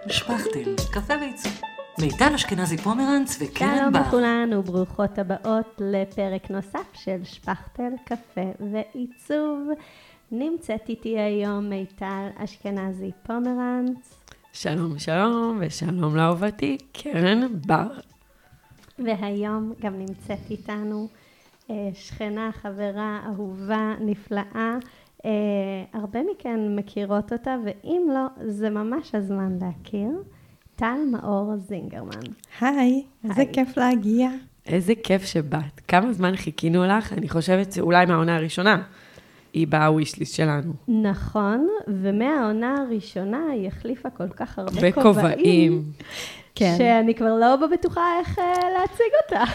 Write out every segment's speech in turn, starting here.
שפכטל, קפה ועיצוב. מיטל אשכנזי פומרנץ וקרן שלום בר. לכולן וברוכות הבאות לפרק נוסף של שפכטל, קפה ועיצוב. נמצאת איתי היום מיטל אשכנזי פומרנץ. שלום שלום ושלום לאהובתי קרן בר. והיום גם נמצאת איתנו שכנה, חברה, אהובה, נפלאה. הרבה מכן מכירות אותה, ואם לא, זה ממש הזמן להכיר. טל מאור זינגרמן. היי, איזה כיף להגיע. איזה כיף שבאת. כמה זמן חיכינו לך? אני חושבת שאולי מהעונה הראשונה היא בווישליסט שלנו. נכון, ומהעונה הראשונה היא החליפה כל כך הרבה בכובעים. כן. שאני כבר לא בטוחה איך להציג אותה.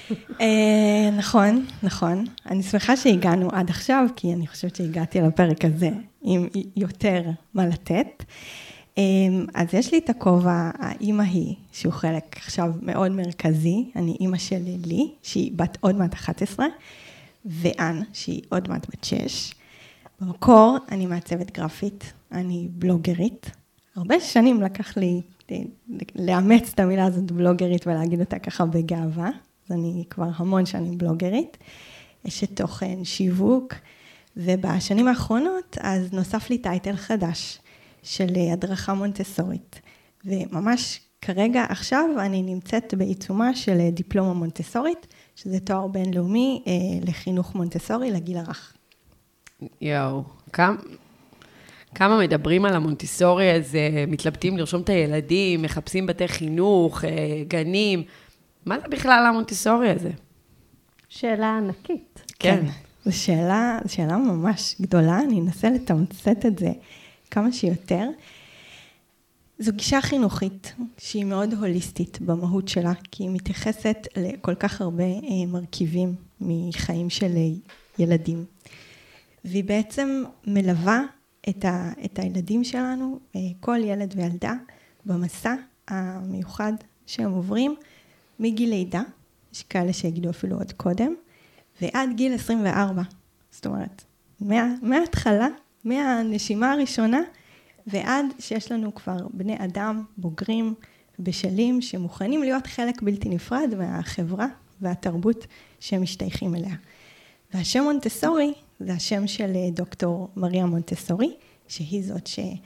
נכון. אני שמחה שהגענו עד עכשיו, כי אני חושבת שהגעתי לפרק הזה עם יותר מה לתת. אז יש לי את הכובע, האמא היא, שהוא חלק עכשיו מאוד מרכזי. אני אמא של לי, שהיא בת עוד מעט 11, ואן, שהיא עוד מעט בת 6. במקור אני מעצבת גרפית, אני בלוגרית. הרבה שנים לקח לי לאמץ את המילה הזאת בלוגרית ולהגיד אותה ככה בגאווה. אז אני כבר המון שנים בלוגרית. יש את תוכן, שיווק, ובשנים האחרונות אז נוסף לי טייטל חדש של הדרכה מונטסורית. וממש כרגע עכשיו אני נמצאת בעיצומה של דיפלומה מונטסורית, שזה תואר בינלאומי לחינוך מונטסורי לגיל הרך. יואו, כמה מדברים על המונטסורי הזה, מתלבטים לרשום את הילדים, מחפשים בתי חינוך, גנים. מה זה בכלל המונטסורי הזה? שאלה ענקית. כן. זו שאלה ממש גדולה, אני אנסה לתמצת את זה כמה שיותר. זו גישה חינוכית שהיא מאוד הוליסטית במהות שלה, כי היא מתייחסת לכל כך הרבה מרכיבים מחיים של ילדים. והיא בעצם מלווה את הילדים שלנו, כל ילד וילדה, במסע המיוחד שהם עוברים, מגיל לידה, יש כאלה שיגידו אפילו עוד קודם, ועד גיל 24. זאת אומרת, מההתחלה, מהנשימה הראשונה, ועד שיש לנו כבר בני אדם, בוגרים, בשלים, שמוכנים להיות חלק בלתי נפרד מהחברה והתרבות שהם משתייכים אליה. והשם מונטסורי, זה השם של דוקטור מריה מונטסורי, שהיא זאת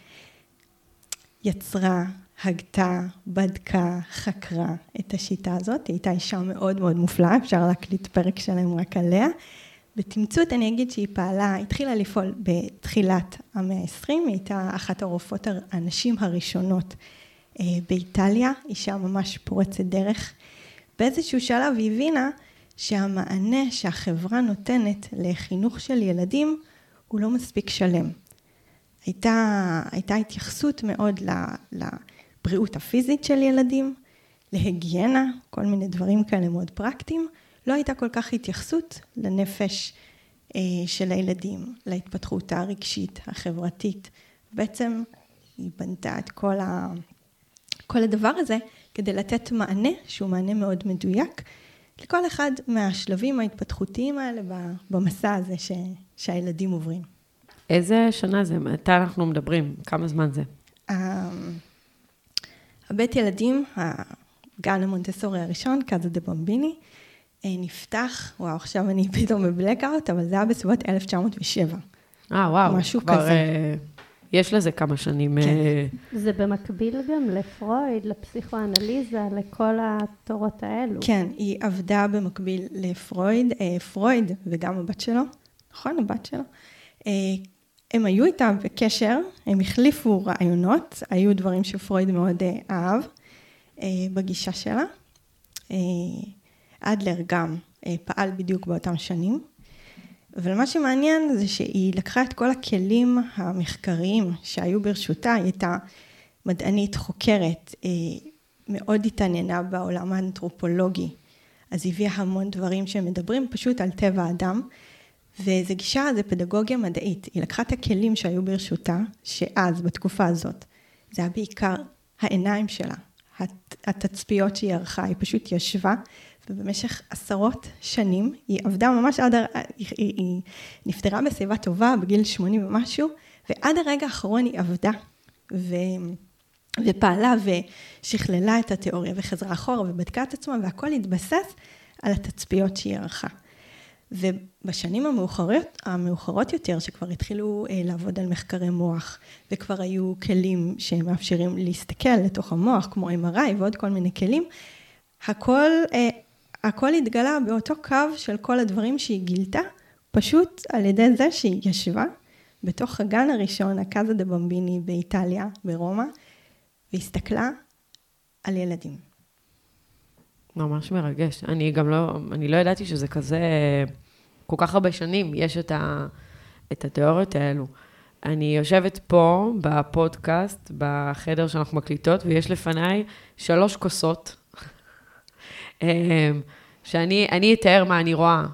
שיצרה, הגתה, בדקה, חקרה את השיטה הזאת. היא הייתה אישה מאוד מאוד מופלאה, אפשר להקליט פרק שלהם רק עליה. בתמצות אני אגיד שהיא התחילה לפעול בתחילת המאה ה-20, היא הייתה אחת הרופאות הנשים הראשונות באיטליה, אישה ממש פורצת דרך. באיזשהו שלב היא הבינה שהמענה שהחברה נותנת לחינוך של ילדים הוא לא מספיק שלם. הייתה התייחסות מאוד לבריאות הפיזית של ילדים, להיגיינה, כל מיני דברים כאלה מאוד פרקטיים. לא הייתה כל כך התייחסות לנפש של הילדים, להתפתחות הרגשית, החברתית. בעצם היא בנתה את כל הדבר הזה כדי לתת מענה, שהוא מענה מאוד מדויק, לכל אחד מהשלבים ההתפתחותיים האלה במסע הזה שהילדים עוברים. איזה שנה זה? מתי אנחנו מדברים? כמה זמן זה? הבית ילדים, הגן המונטסורי הראשון, קאזה דה במביני, נפתח, וואו, עכשיו אני פתאום בבלקאוט, אבל זה היה בסביבות 1907. וואו, משהו כבר כזה. יש לזה כמה שנים. כן. זה במקביל גם לפרויד, לפסיכואנליזה, לכל התורות האלו. כן, היא עבדה במקביל לפרויד, פרויד וגם הבת שלו, נכון, הבת שלו. הם היו איתם בקשר, הם החליפו רעיונות, היו דברים שפרויד מאוד אהב בגישה שלה. אדלר גם פעל בדיוק באותם שנים. אבל מה שמעניין זה שהיא לקחה את כל הכלים המחקריים שהיו ברשותה, היא הייתה מדענית חוקרת, מאוד התעניינה בעולם האנתרופולוגי, אז היא הביאה המון דברים שמדברים פשוט על טבע האדם, וזו גישה, זה פדגוגיה מדעית. היא לקחה את הכלים שהיו ברשותה, שאז, בתקופה הזאת, זה היה בעיקר העיניים שלה, התצפיות שהיא ערכה, היא פשוט ישבה, ובמשך עשרות שנים, היא עבדה ממש היא נפטרה בשיבה טובה, בגיל 80 ומשהו, ועד הרגע האחרון היא עבדה, ופעלה ושכללה את התיאוריה וחזרה אחורה ובדקה את עצמה, והכל התבסס על התצפיות שהיא ערכה. ובשנים המאוחרות יותר, שכבר התחילו לעבוד על מחקרי מוח, וכבר היו כלים שמאפשרים להסתכל לתוך המוח, כמו MRI ועוד כל מיני כלים, הכל התגלה באותו קו של כל הדברים שהיא גילתה, פשוט על ידי זה שהיא ישבה בתוך הגן הראשון, הקאזה דה במביני באיטליה, ברומא, והסתכלה על ילדים. ממש מרגש. אני לא ידעתי שזה כזה, כל כך הרבה שנים יש את התיאוריות האלו. אני יושבת פה בפודקאסט, בחדר שאנחנו מקליטות, ויש לפניי 3 כוסות, שאני אתאר מה אני רואה,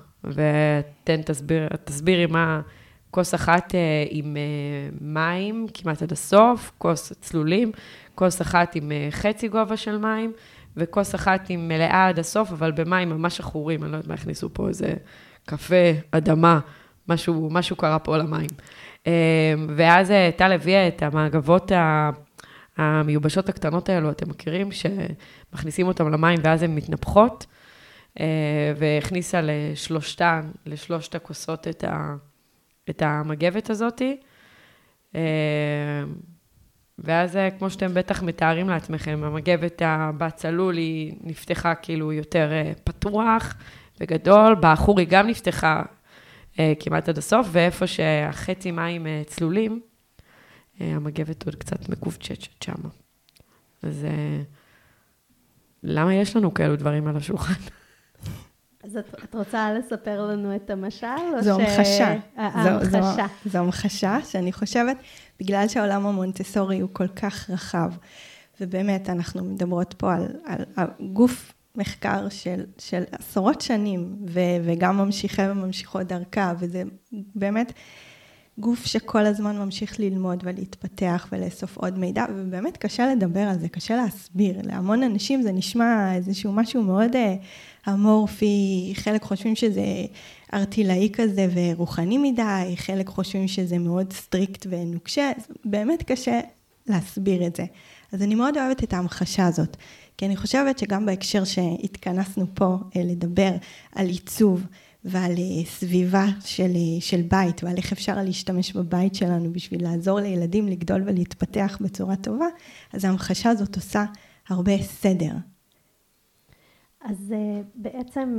תסבירי מה, כוס אחת עם מים, כמעט עד הסוף, כוס צלולים, כוס אחת עם חצי גובה של מים, וכוס אחת עם מלאה עד הסוף, אבל במים ממש אחורים, אני לא יודעת מה הכניסו פה, איזה קפה, אדמה, משהו קרה פה למים. ואז טל הביאה את המאגבות המיובשות הקטנות האלו, אתם מכירים, שמכניסים אותם למים ואז הן מתנפחות, והכניסה לשלושת הכוסות את המגבת הזאת, ואז כמו שאתם בטח מתארים לעצמכם, המגבת בצלול היא נפתחה כאילו יותר פתוח וגדול, באחור היא גם נפתחה כמעט עד הסוף, ואיפה שהחצי מים צלולים, המגבת עוד קצת מקובצ'צ'ת שם. אז למה יש לנו כאלו דברים על השולחן? אז את רוצה לספר לנו את המשל? זו המחשה. זו המחשה שאני חושבת, בגלל שהעולם המונטסורי הוא כל כך רחב, ובאמת אנחנו מדברות פה על גוף מחקר של עשרות שנים, וגם ממשיכי וממשיכות דרכה, וזה באמת גוף שכל הזמן ממשיך ללמוד ולהתפתח ולאסוף עוד מידע, ובאמת קשה לדבר על זה, קשה להסביר. להמון אנשים זה נשמע איזשהו משהו מאוד אמורפי, חלק חושבים שזה ארטילאי כזה ורוחני מדי, חלק חושבים שזה מאוד סטריקט ונוקשה, באמת קשה להסביר את זה. אז אני מאוד אוהבת את ההמחשה הזאת, כי אני חושבת שגם בהקשר שהתכנסנו פה לדבר על עיצוב, ועל סביבה של בית, ועל איך אפשר להשתמש בבית שלנו בשביל לעזור לילדים לגדול ולהתפתח בצורה טובה, אז ההמחשה הזאת עושה הרבה סדר. אז בעצם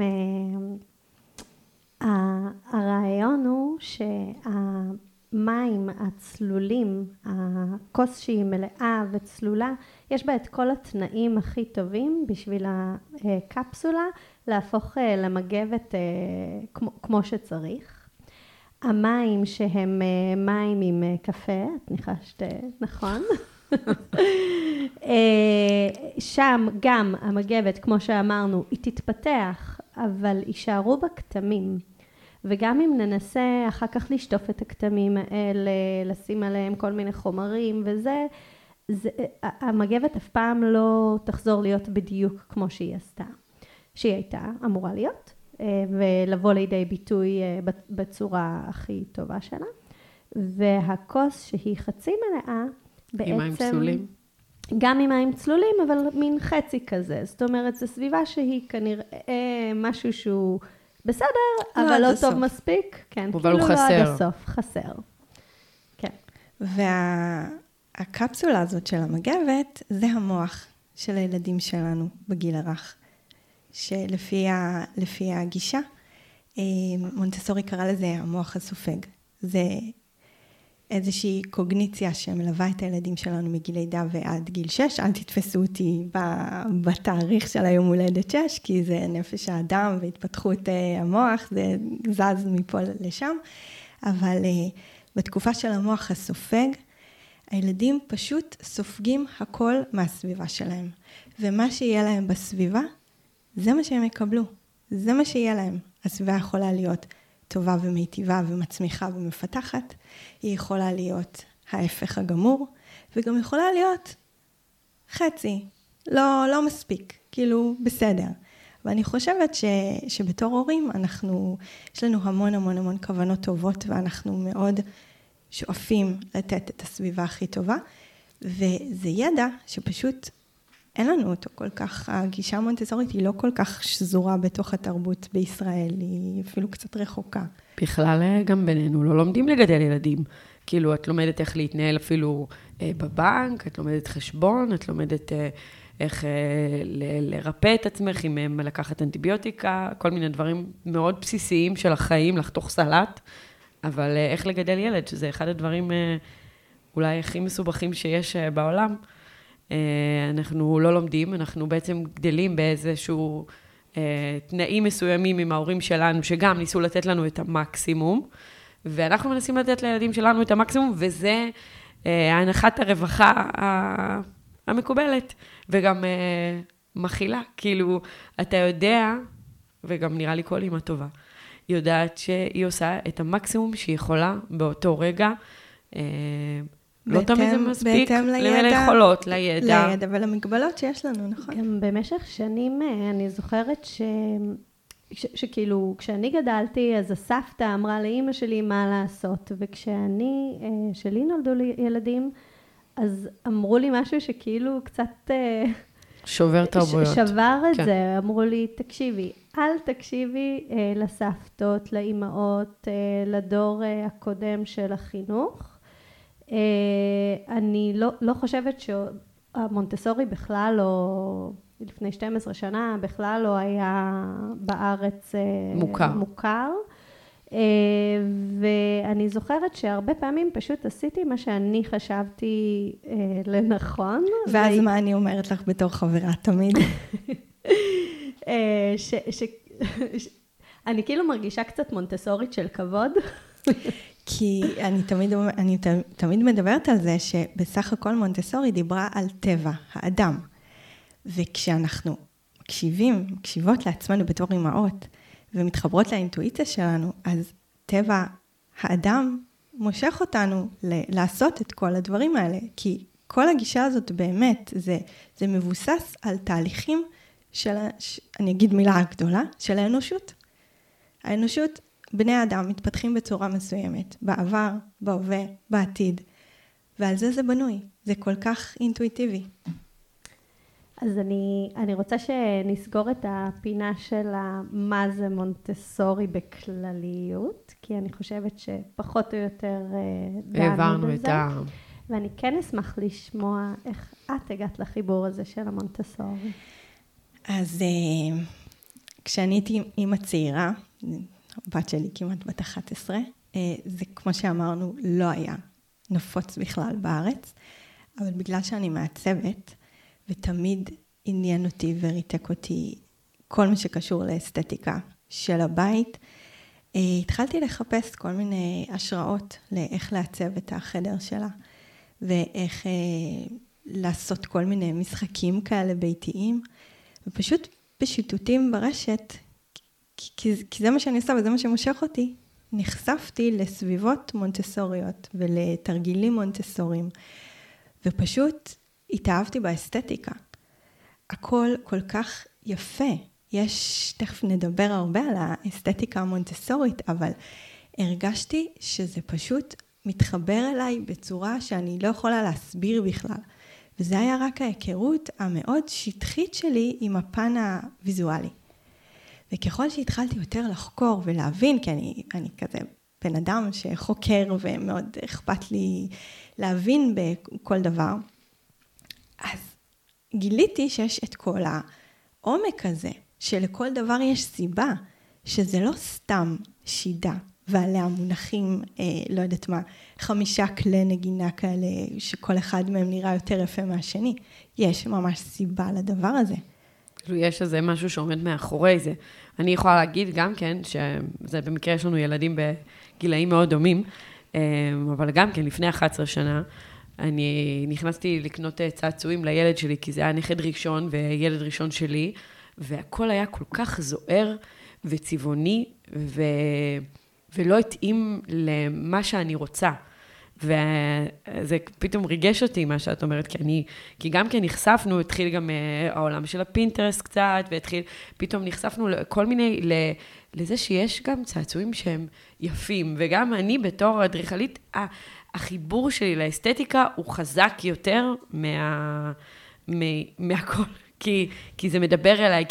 הרעיון הוא שהמים הצלולים, הכוס שהיא מלאה וצלולה, יש בה את כל התנאים הכי טובים בשביל הקפסולה להפוך למגבת כמו שצריך. המים שהם מים עם קפה, את ניחשת נכון? שם גם המגבת, כמו שאמרנו, היא תתפתח, אבל יישארו בה כתמים. וגם אם ננסה אחר כך לשטוף את הכתמים האלה, לשים עליהם כל מיני חומרים וזה, המגבת אף פעם לא תחזור להיות בדיוק כמו שהיא הייתה אמורה להיות, ולבוא לידי ביטוי בצורה הכי טובה שלה. והכוס שהיא חצי מלאה, בעצם... עם מים צלולים? גם עם מים צלולים, אבל מין חצי כזה. זאת אומרת, זו סביבה שהיא כנראה משהו שהוא בסדר, אבל לא טוב מספיק. כן, אבל הוא חסר. כאילו לא עד הסוף, חסר. כן. והקפסולה הזאת של המגבת, זה המוח של הילדים שלנו בגיל הרך. שלפי הגישה, מונטסורי קרא לזה המוח הסופג. זה איזושהי קוגניציה שמלווה את הילדים שלנו מגיל לידה ועד גיל 6. אל תתפסו אותי בתאריך של היום הולדת 6, כי זה נפש האדם והתפתחות המוח, זה זז מפה לשם. אבל בתקופה של המוח הסופג, הילדים פשוט סופגים הכל מהסביבה שלהם. ומה שיהיה להם בסביבה, זה מה שהם יקבלו. זה מה שיהיה להם. הסביבה יכולה להיות טובה ומיטיבה ומצמיחה ומפתחת. היא יכולה להיות ההפך הגמור, וגם יכולה להיות חצי. לא מספיק, כאילו בסדר. ואני חושבת שבתור הורים יש לנו המון כוונות טובות, ואנחנו מאוד שואפים לתת את הסביבה הכי טובה. וזה ידע שפשוט אין לנו אותו כל כך, הגישה המונטסורית היא לא כל כך שזורה בתוך התרבות בישראל, היא אפילו קצת רחוקה. בכלל גם בינינו, לא לומדים לגדל ילדים. כאילו, את לומדת איך להתנהל אפילו בבנק, את לומדת חשבון, את לומדת איך לרפא את עצמך, אם לקחת אנטיביוטיקה, כל מיני דברים מאוד בסיסיים של החיים, לחתוך סלט, אבל איך לגדל ילד, שזה אחד הדברים אולי הכי מסובכים שיש בעולם. אנחנו לא לומדים, אנחנו בעצם גדלים באיזשהו תנאים מסוימים עם ההורים שלנו, שגם ניסו לתת לנו את המקסימום, ואנחנו מנסים לתת לילדים שלנו את המקסימום, וזה הנחת הרווחה המקובלת, וגם מכילה, כאילו, אתה יודע, וגם נראה לי כל אמא טובה, יודעת שהיא עושה את המקסימום שהיא יכולה באותו רגע, לא תמיד זה מספיק, ליכולות, לידע. ולמגבלות שיש לנו, נכון? גם במשך שנים אני זוכרת שכאילו, כשאני גדלתי, אז הסבתא אמרה לאמא שלי מה לעשות, שלי נולדו לי ילדים, אז אמרו לי משהו שכאילו קצת שובר תרבויות. שבר את זה, אמרו לי, תקשיבי, אל תקשיבי לסבתות, לאמהות, לדור הקודם של החינוך. אני לא חושבת שהמונטסורי בכלל לא, לפני 12 שנה, בכלל לא היה בארץ מוכר. ואני זוכרת שהרבה פעמים פשוט עשיתי מה שאני חשבתי לנכון. ואז מה אני אומרת לך בתור חברה תמיד? אני כאילו מרגישה קצת מונטסורית של כבוד. כי אני תמיד מדברת על זה שבסך הכל מונטסורי דיברה על טבע, האדם. וכשאנחנו מקשיבות לעצמנו בתור אמהות, ומתחברות לאינטואיציה שלנו, אז טבע האדם מושך אותנו לעשות את כל הדברים האלה, כי כל הגישה הזאת באמת, זה מבוסס על תהליכים אני אגיד מילה גדולה, של האנושות. האנושות, בני האדם מתפתחים בצורה מסוימת, בעבר, בהווה, בעתיד, ועל זה בנוי, זה כל כך אינטואיטיבי. אז אני רוצה שנסגור את הפינה של מה זה מונטסורי בכלליות, כי אני חושבת שפחות או יותר דנו בזה. ואני כן אשמח לשמוע איך את הגעת לחיבור הזה של המונטסורי. אז כשאני הייתי אמא צעירה, הבת שלי כמעט בת 11, זה כמו שאמרנו לא היה נפוץ בכלל בארץ, אבל בגלל שאני מעצבת, ותמיד עניין אותי וריתק אותי כל מה שקשור לאסתטיקה של הבית, התחלתי לחפש כל מיני השראות לאיך לעצב את החדר שלה, ואיך לעשות כל מיני משחקים כאלה ביתיים, ופשוט בשיטוטים ברשת, כי זה מה שאני עושה וזה מה שמושך אותי, נחשפתי לסביבות מונטסוריות ולתרגילים מונטסוריים, ופשוט התאהבתי באסתטיקה. הכל כל כך יפה. תכף נדבר הרבה על האסתטיקה המונטסורית, אבל הרגשתי שזה פשוט מתחבר אליי בצורה שאני לא יכולה להסביר בכלל. וזה היה רק ההיכרות המאוד שטחית שלי עם הפן הוויזואלי. וככל שהתחלתי יותר לחקור ולהבין, כי אני כזה בן אדם שחוקר ומאוד אכפת לי להבין בכל דבר, אז גיליתי שיש את כל העומק הזה, שלכל דבר יש סיבה, שזה לא סתם שידה, ועליה מונחים, לא יודעת מה, 5 כלי נגינה כאלה, שכל אחד מהם נראה יותר יפה מהשני. יש ממש סיבה לדבר הזה. יש איזה משהו שעומד מאחורי זה. אני יכולה להגיד גם כן, שזה במקרה יש לנו ילדים בגילאים מאוד דומים, אבל גם כן לפני 11 שנה, אני נכנסתי לקנות צעצועים לילד שלי, כי זה היה נכד ראשון וילד ראשון שלי, והכל היה כל כך זוהר וצבעוני, ולא התאים למה שאני רוצה. וזה פתאום ריגש אותי מה שאת אומרת, כי גם כן נחשפנו, התחיל גם העולם של הפינטרסט קצת, פתאום נחשפנו לכל מיני, לזה שיש גם צעצועים שהם יפים, וגם אני בתור אדריכלית, החיבור שלי לאסתטיקה הוא חזק יותר מהכל. כי זה מדבר אליי,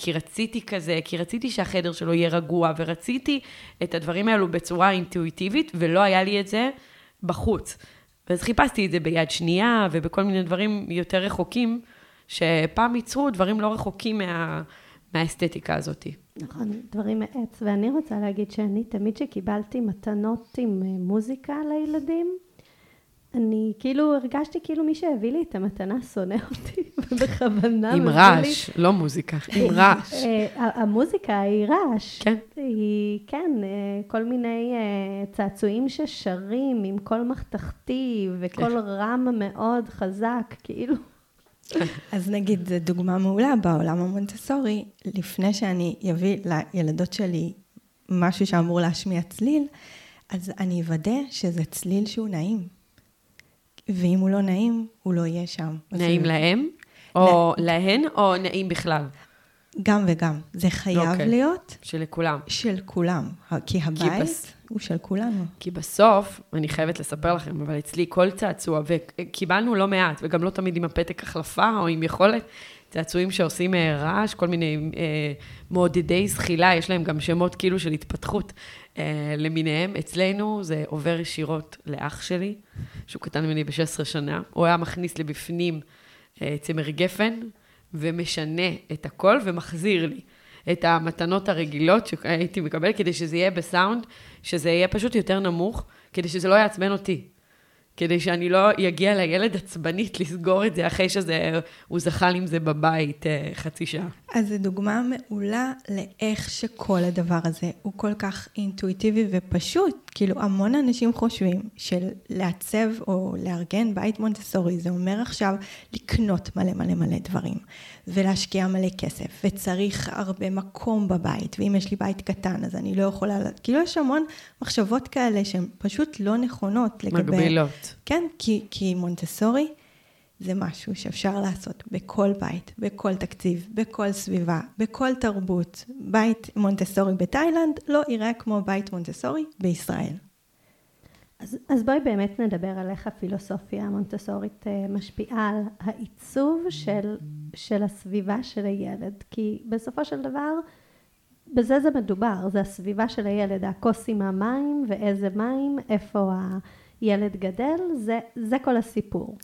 כי רציתי שהחדר שלו יהיה רגוע, ורציתי את הדברים האלו בצורה אינטואיטיבית, ולא היה לי את זה בחוץ. אז חיפשתי את זה ביד שנייה, ובכל מיני דברים יותר רחוקים, שפעם ייצרו דברים לא רחוקים מהאסתטיקה הזאת. נכון, דברים מעץ. ואני רוצה להגיד שאני תמיד שקיבלתי מתנות עם מוזיקה לילדים, אני כאילו הרגשתי כאילו מי שהביא לי את המתנה שונא אותי, ובכוונה עם רעש, לא מוזיקה, עם רעש. המוזיקה היא רעש. כן. היא, כן, כל מיני צעצועים ששרים עם קול מחתכתי, וקול רם מאוד חזק, כאילו. אז נגיד, זו דוגמה מעולה בעולם המונטסורי, לפני שאני אביא לילדות שלי משהו שאמור להשמיע צליל, אז אני אוודא שזה צליל שהוא נעים. ואם הוא לא נעים, הוא לא יהיה שם. נעים להם? או להן, או נעים בכלל? גם וגם. זה חייב להיות... שלכולם. של כולם. כי הבית הוא של כולנו. כי בסוף, אני חייבת לספר לכם, אבל אצלי כל צעצוע, וקיבלנו לא מעט, וגם לא תמיד עם הפתק החלפה, או עם יכולת, צעצועים שעושים רעש, כל מיני מעודדי זחילה, יש להם גם שמות כאילו של התפתחות למיניהם. אצלנו זה עובר ישירות לאח שלי, שהוא קטן ממני ב-16 שנה. הוא היה מכניס לי בפנים צמר גפן, ומשנה את הכל, ומחזיר לי את המתנות הרגילות שהייתי מקבל, כדי שזה יהיה בסאונד, שזה יהיה פשוט יותר נמוך, כדי שזה לא יעצבן אותי. כדי שאני לא יגיע לילד עצבנית לסגור את זה, אחרי שהוא זחל עם זה בבית חצי שעה. אז זו דוגמה מעולה לאיך שכל הדבר הזה הוא כל כך אינטואיטיבי ופשוט. כאילו המון אנשים חושבים של לעצב או לארגן בית מונטסורי, זה אומר עכשיו לקנות מלא מלא מלא דברים, ולהשקיע מלא כסף, וצריך הרבה מקום בבית, ואם יש לי בית קטן אז אני לא יכולה, כאילו יש המון מחשבות כאלה שהן פשוט לא נכונות לגבי... מגבילות. כן, כי מונטסורי זה משהו שאפשר לעשות בכל בית, בכל תקציב, בכל סביבה, בכל תרבות. בית מונטסורי בתאילנד לא יראה כמו בית מונטסורי בישראל. אז בואי באמת נדבר על איך הפילוסופיה המונטסורית משפיעה על העיצוב של הסביבה של הילד. כי בסופו של דבר, בזה זה מדובר, זה הסביבה של הילד, הכוס עם המים ואיזה מים, איפה הילד גדל, זה כל הסיפור.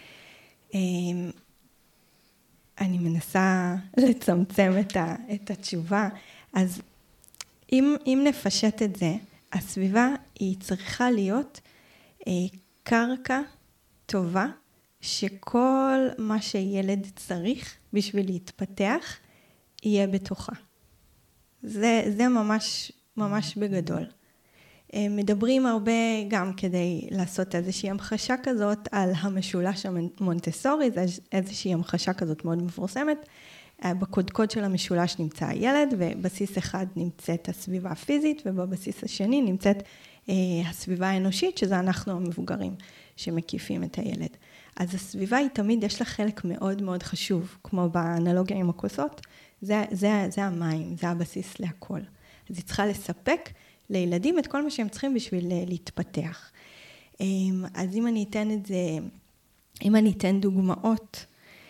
אני מנסה לצמצם את התשובה, אז אם נפשט את זה, הסביבה היא צריכה להיות קרקע טובה, שכל מה שילד צריך בשביל להתפתח, יהיה בתוכה. זה ממש, ממש בגדול. מדברים הרבה גם כדי לעשות איזושהי המחשה כזאת על המשולש המונטסורי, זה איזושהי המחשה כזאת מאוד מפורסמת. בקודקוד של המשולש נמצא הילד, ובבסיס אחד נמצאת הסביבה הפיזית, ובבסיס השני נמצאת הסביבה האנושית, שזה אנחנו המבוגרים שמקיפים את הילד. אז הסביבה היא תמיד, יש לה חלק מאוד מאוד חשוב, כמו באנלוגיה עם הכוסות, זה המים, זה הבסיס להכל. אז היא צריכה לספק לילדים את כל מה שהם צריכים בשביל להתפתח. אז אם אני אתן דוגמאות,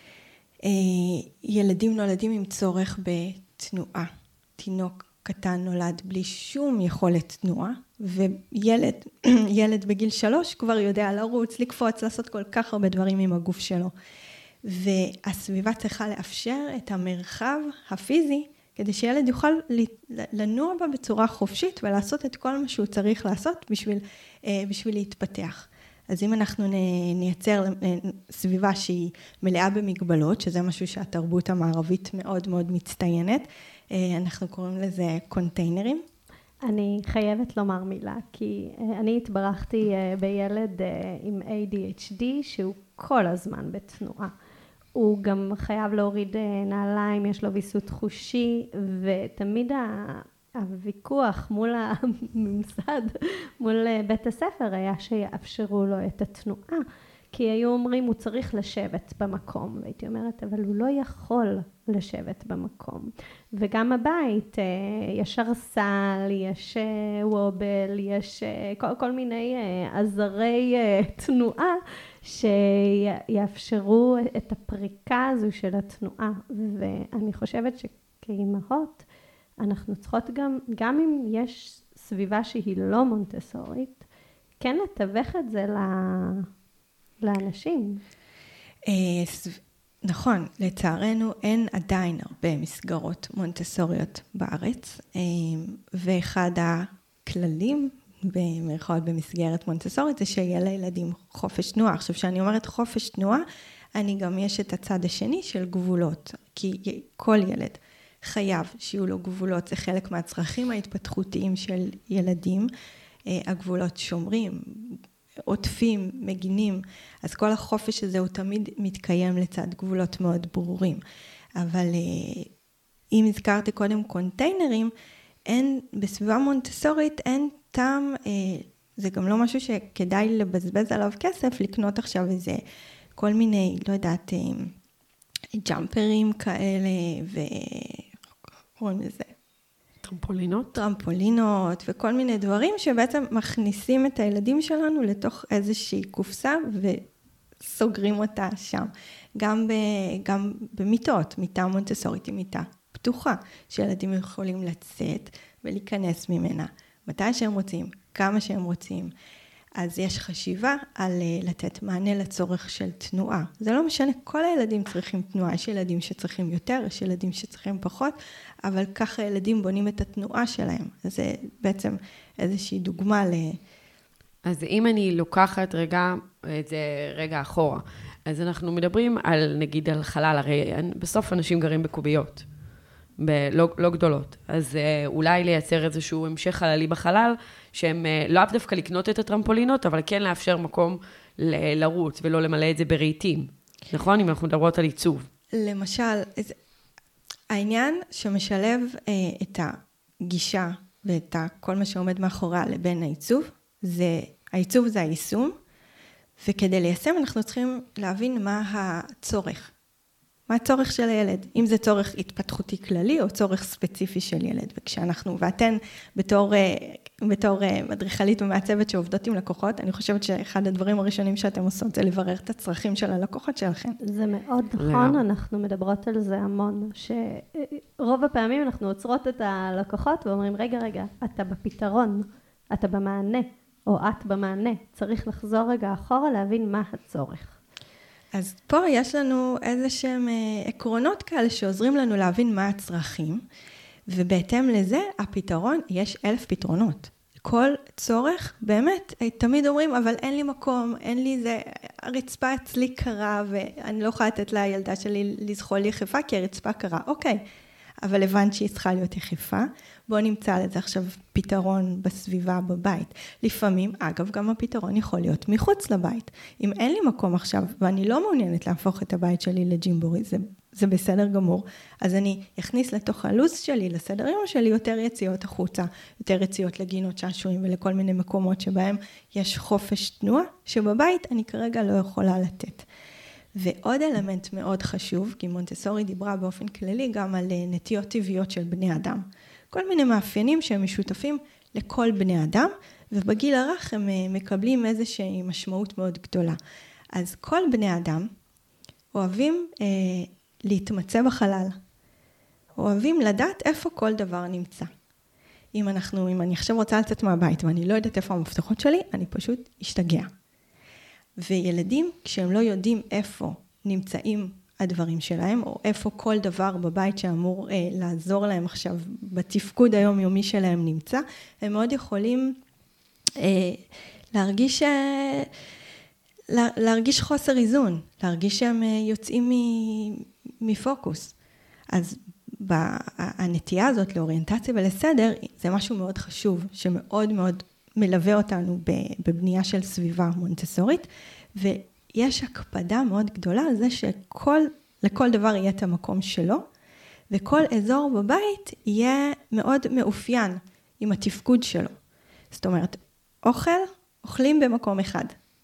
ילדים נולדים עם צורך בתנועה. תינוק קטן נולד בלי שום יכולת תנועה, וילד בגיל 3 כבר יודע לרוץ, לקפוץ, לעשות כל כך הרבה דברים עם הגוף שלו. והסביבה צריכה לאפשר את המרחב הפיזי, כדי שילד יוכל לנוע בה בצורה חופשית, ולעשות את כל מה שהוא צריך לעשות בשביל להתפתח. אז אם אנחנו נייצר סביבה שהיא מלאה במגבלות, שזה משהו שהתרבות המערבית מאוד מאוד מצטיינת, אנחנו קוראים לזה קונטיינרים. אני חייבת לומר מילה, כי אני התברכתי בילד עם ADHD, שהוא כל הזמן בתנועה. הוא גם חייב להוריד נעליים, יש לו ויסות חושי, ותמיד הוויכוח מול הממסד, מול בית הספר, היה שיאפשרו לו את התנועה, כי היו אומרים, הוא צריך לשבת במקום, והייתי אומרת, אבל הוא לא יכול לשבת במקום. וגם הבית, יש הרסל, יש וובל, יש כל מיני עזרי תנועה, שיאפשרו את הפריקה הזו של התנועה. ואני חושבת שכאימהות, אנחנו צריכות גם אם יש סביבה שהיא לא מונטסורית, כן לתווך את זה לאנשים. נכון, לצערנו אין עדיין הרבה מסגרות מונטסוריות בארץ, ואחד הכללים במרכאות במסגרת מונטסורית זה שיהיה לילדים חופש תנועה. עכשיו, כשאני אומרת חופש תנועה, אני גם יש את הצד השני של גבולות, כי כל ילד חייב שיהיו לו גבולות, זה חלק מהצרכים ההתפתחותיים של ילדים, הגבולות שומרים, עוטפים, מגינים, אז כל החופש הזה הוא תמיד מתקיים לצד גבולות מאוד ברורים. אבל אם הזכרתי קודם קונטיינרים, בסביבה מונטסורית אין טעם, זה גם לא משהו שכדאי לבזבז עליו כסף, לקנות עכשיו איזה כל מיני, לא יודעת, ג'אמפרים כאלה, וקוראים לזה. טרמפולינות וכל מיני דברים שבעצם מכניסים את הילדים שלנו לתוך איזושהי קופסה וסוגרים אותה שם. גם במיטות, מיטה מונטסורית היא מיטה פתוחה, שילדים יכולים לצאת ולהיכנס ממנה, מתי שהם רוצים, כמה שהם רוצים. אז יש חשיבה על לתת מענה לצורך של תנועה. זה לא משנה, כל הילדים צריכים תנועה, יש ילדים שצריכים יותר, יש ילדים שצריכים פחות, אבל ככה ילדים בונים את התנועה שלהם. אז זה בעצם איזושהי דוגמה אז אם אני לוקחת את זה רגע אחורה, אז אנחנו מדברים על, נגיד, על חלל, הרי בסוף אנשים גרים בקוביות. לא גדולות. אז אולי לייצר איזשהו המשך חללי בחלל, שהם לא דווקא לקנות את הטרמפולינות, אבל כן לאפשר מקום לרוץ, ולא למלא את זה ברהיטים. נכון? אם אנחנו מדברות על עיצוב. למשל, העניין שמשלב את הגישה, ואת כל מה שעומד מאחוריה לבין העיצוב, העיצוב זה היישום, וכדי ליישם אנחנו צריכים להבין מה הצורך. מה הצורך של הילד? אם זה צורך התפתחותי כללי או צורך ספציפי של ילד. ואתן בתור מדריכלית ומעצבת שעובדות עם לקוחות, אני חושבת שאחד הדברים הראשונים שאתם עושות זה לברר את הצרכים של הלקוחות שלכם. זה מאוד נכון, אנחנו מדברות על זה המון, שרוב הפעמים אנחנו עוצרות את הלקוחות ואומרים, רגע, אתה בפתרון, אתה במענה, או את במענה. צריך לחזור רגע אחורה להבין מה הצורך. אז פה יש לנו איזשהם עקרונות כאלה שעוזרים לנו להבין מה הצרכים, ובהתאם לזה הפתרון, יש 1000 פתרונות. כל צורך, באמת, תמיד אומרים, אבל אין לי מקום, אין לי זה, הרצפה אצלי קרה, ואני לא יכולה לתת לילדה שלי לזחול יחפה, כי הרצפה קרה. אוקיי, אבל הבנת שהיא צריכה להיות יחפה, בואו נמצא לזה עכשיו פתרון בסביבה, בבית. לפעמים, אגב, גם הפתרון יכול להיות מחוץ לבית. אם אין לי מקום עכשיו, ואני לא מעוניינת להפוך את הבית שלי לג'ימבורי, זה בסדר גמור, אז אני אכניס לתוך הלו"ז שלי, לסדר יום שלי, יותר יציאות החוצה, יותר יציאות לגינות שעשועים, ולכל מיני מקומות שבהם יש חופש תנועה, שבבית אני כרגע לא יכולה לתת. ועוד אלמנט מאוד חשוב, כי מונטסורי דיברה באופן כללי גם על נטיות טבעיות של בני אדם. כל מיני מאפיינים שהם משותפים לכל בני אדם, ובגיל הרך הם מקבלים איזושהי משמעות מאוד גדולה. אז כל בני אדם אוהבים להתמצא בחלל, אוהבים לדעת איפה כל דבר נמצא. אם אני עכשיו רוצה לצאת מהבית ואני לא יודעת איפה המפתחות שלי, אני פשוט אשתגע. וילדים, כשהם לא יודעים איפה נמצאים הדברים שלהם, או איפה כל דבר בבית שאמור לעזור להם עכשיו בתפקוד היומיומי שלהם נמצא, הם מאוד יכולים להרגיש חוסר איזון, להרגיש שהם יוצאים מפוקוס. אז הנטייה הזאת לאוריינטציה ולסדר, זה משהו מאוד חשוב, שמאוד מאוד מלווה אותנו בבנייה של סביבה מונטסורית, ויש הקפדה מאוד גדולה על זה שלכל דבר יהיה את המקום שלו, וכל אזור בבית יהיה מאוד מאופיין עם התפקוד שלו. זאת אומרת, אוכלים במקום אחד.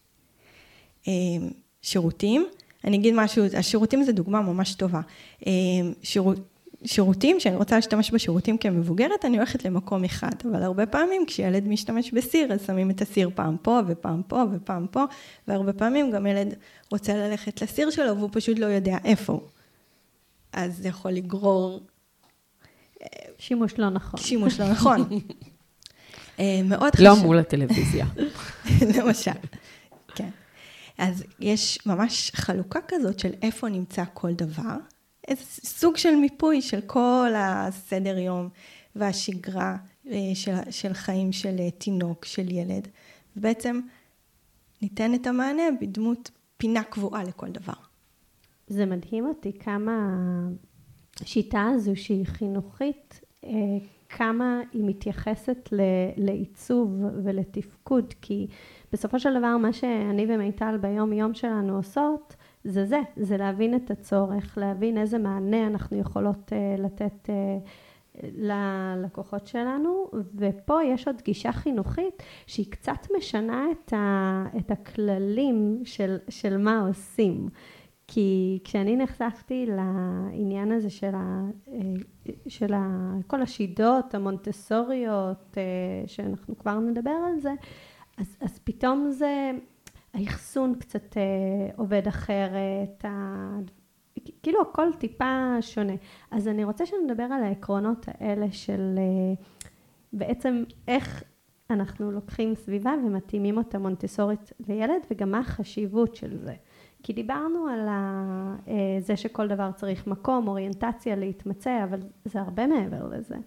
שירותים, אני אגיד משהו, השירותים זה דוגמה ממש טובה. שירותים, שאני רוצה להשתמש בשירותים כמבוגרת, אני הולכת למקום אחד, אבל הרבה פעמים כשילד משתמש בסיר, אז שמים את הסיר פעם פה ופעם פה ופעם פה, והרבה פעמים גם ילד רוצה ללכת לסיר שלו, והוא פשוט לא יודע איפה הוא. אז זה יכול לגרור... שימוש לא נכון. שימוש לא נכון. מאוד לא מול הטלוויזיה. למשל, כן. אז יש ממש חלוקה כזאת של איפה נמצא כל דבר, איזה סוג של מיפוי של כל הסדר יום והשגרה של חיים של תינוק, של ילד. ובעצם ניתן את המענה בדמות פינה קבועה לכל דבר. זה מדהים אותי כמה השיטה הזו שהיא חינוכית, כמה היא מתייחסת לעיצוב ולתפקוד, כי בסופו של דבר מה שאני ומיטל ביום יום שלנו עושות, זה להבין את הצורך, להבין איזה מענה אנחנו יכולות לתת ללקוחות שלנו, ופה יש עוד גישה חינוכית שהיא קצת משנה את הכללים של מה עושים. כי כשאני נחשפתי לעניין הזה של כל השידות המונטסוריות, שאנחנו כבר נדבר על זה, אז פתאום זה, האחסון קצת עובד אחרת, כאילו הכל טיפה שונה. אז אני רוצה שנדבר על העקרונות האלה של בעצם איך אנחנו לוקחים סביבה ומתאימים אותה מונטסורית לילד, וגם מה החשיבות של זה. כי דיברנו על זה שכל דבר צריך מקום, אוריינטציה להתמצא, אבל זה הרבה מעבר לזה.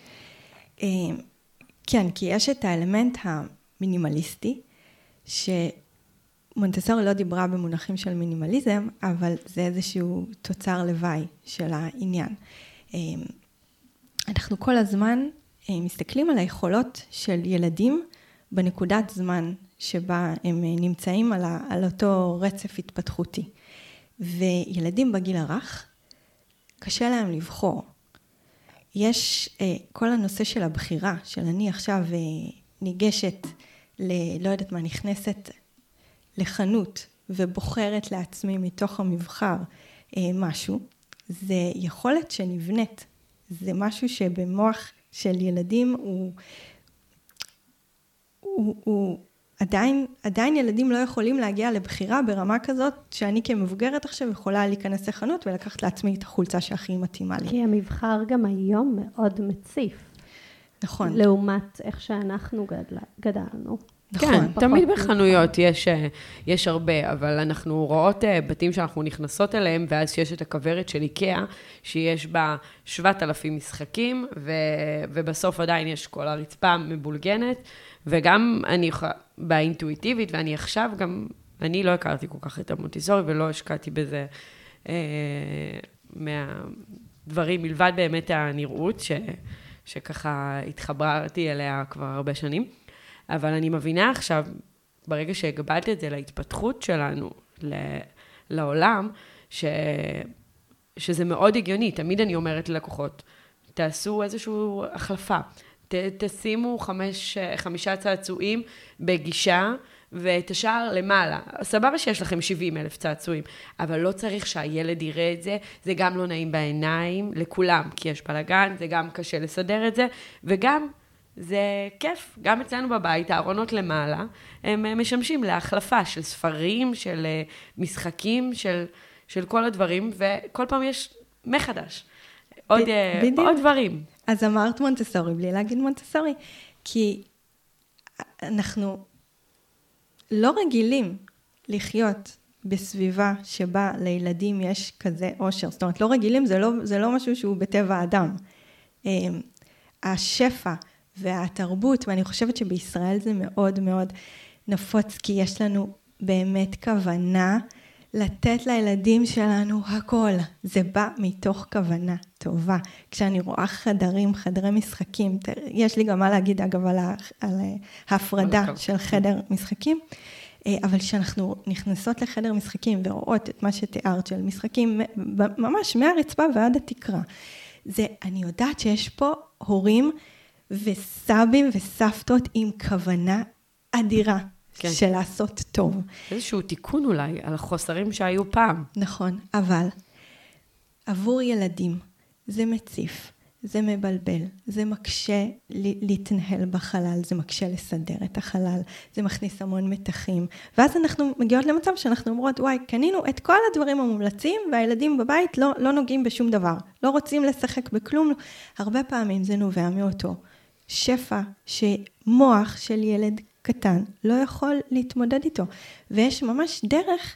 כן, כי יש את האלמנט המינימליסטי, שמונטסורי לא דיברה במונחים של מינימליזם, אבל זה איזשהו תוצר לוואי של העניין. אנחנו כל הזמן מסתכלים על היכולות של ילדים בנקודת זמן שבה הם נמצאים על אותו רצף התפתחותי. וילדים בגיל הרך, קשה להם לבחור. יש כל הנושא של הבחירה, של אני עכשיו ניגשת, לא יודעת מה, נכנסת לחנות ובוחרת לעצמי מתוך המבחר משהו, זה יכולת שנבנית. זה משהו שבמוח של ילדים הוא עדיין ילדים לא יכולים להגיע לבחירה ברמה כזאת, שאני כמבוגרת עכשיו יכולה להיכנס לחנות ולקחת לעצמי את החולצה שהכי מתאימה לי. כי המבחר גם היום מאוד מציף. נכון. לעומת איך שאנחנו גדלנו. נכון. כן, תמיד בחנויות יש הרבה, אבל אנחנו רואות בתים שאנחנו נכנסות אליהם, ואז שיש את הכוורת של איקאה, שיש בה 7,000 משחקים, ובסוף עדיין יש כל הרצפה מבולגנת, וגם אני באינטואיטיבית, ואני עכשיו גם, אני לא הכרתי כל כך את המונטסורי, ולא השקעתי בזה מהדברים, מלבד באמת הנראות, שככה התחברתי אליה כבר הרבה שנים. אבל אני מבינה עכשיו, ברגע שהגבלתי את זה להתפתחות שלנו, לעולם, שזה מאוד הגיוני. תמיד אני אומרת ללקוחות, תעשו איזושהי החלפה. תשימו 5 צעצועים בגישה, ואת השאר למעלה. סבבה שיש לכם 70,000 צעצועים, אבל לא צריך שהילד יראה את זה. זה גם לא נעים בעיניים לכולם, כי יש בלגן, זה גם קשה לסדר את זה, וגם זה כיף. גם אצלנו בבית, הארונות למעלה, הם משמשים להחלפה של ספרים, של משחקים, של כל הדברים, וכל פעם יש מחדש. עוד דברים. אז אמרת מונטסורי, בלי להגיד מונטסורי, כי אנחנו לא רגילים לחיות בסביבה שבה לילדים יש כזה עושר. זאת אומרת, לא רגילים, זה לא משהו שהוא בטבע האדם. השפע והתרבות, ואני חושבת שבישראל זה מאוד מאוד נפוץ, כי יש לנו באמת כוונה לתת לילדים שלנו הכל. זה בא מתוך כוונה טובה. כשאני רואה חדרי משחקים, יש לי גם מה להגיד אגב על ההפרדה של חדר משחקים, אבל כשאנחנו נכנסות לחדר משחקים ורואות את מה שתיארת של משחקים ממש מהרצפה ועד התקרה, אני יודעת שיש פה הורים וסבים וסבתות עם כוונה אדירה כן. של לעשות טוב. איזשהו תיקון אולי על החוסרים שהיו פעם. נכון, אבל עבור ילדים זה מציף, זה מבלבל, זה מקשה להתנהל בחלל, זה מקשה לסדר את החלל, זה מכניס המון מתחים, ואז אנחנו מגיעות למצב שאנחנו אומרות, וואי, קנינו את כל הדברים המומלצים, והילדים בבית לא נוגעים בשום דבר, לא רוצים לשחק בכלום, הרבה פעמים זה נובע מאותו שפע שמוח של ילד קטן לא יכול להתמודד איתו, ויש ממש דרך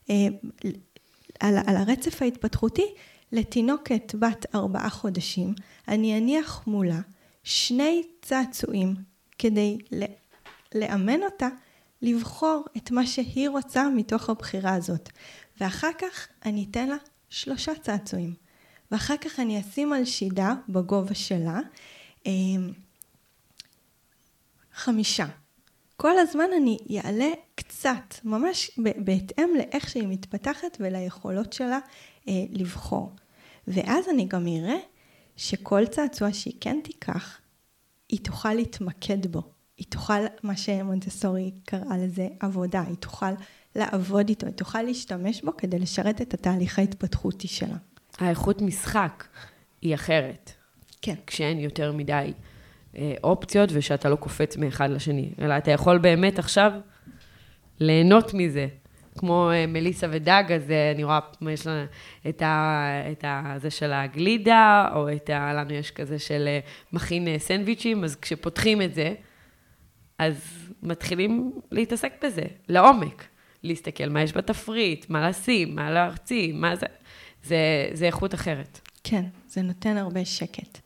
על הרצף ההתפתחותי, לתינוקת בת 4 חודשים, אני אניח מולה 2 צעצועים כדי לאמן אותה לבחור את מה שהיא רוצה מתוך הבחירה הזאת. ואחר כך אני אתן לה 3 צעצועים. ואחר כך אני אשים על שידה בגובה שלה 5. כל הזמן אני אעלה קצת, ממש בהתאם לאיך שהיא מתפתחת וליכולות שלה לבחור. ואז אני גם אראה שכל צעצוע שהיא כן תיקח, היא תוכל להתמקד בו. היא תוכל, מה שמונטסורי קראה לזה עבודה, היא תוכל לעבוד איתו, היא תוכל להשתמש בו כדי לשרת את התהליך ההתפתחותי שלה. האיכות משחק היא אחרת. כן. כשאין יותר מדי אופציות ושאתה לא קופץ מאחד לשני. אלא אתה יכול באמת עכשיו ליהנות מזה. כמו מליסה ודג, אז אני רואה, יש לנו את זה של הגלידה, או לנו יש כזה של מכין סנדוויצ'ים, אז כשפותחים את זה, אז מתחילים להתעסק בזה, לעומק. להסתכל מה יש בתפריט, מה לשים, מה להרציא, מה זה. זה איכות אחרת. כן, זה נותן הרבה שקט.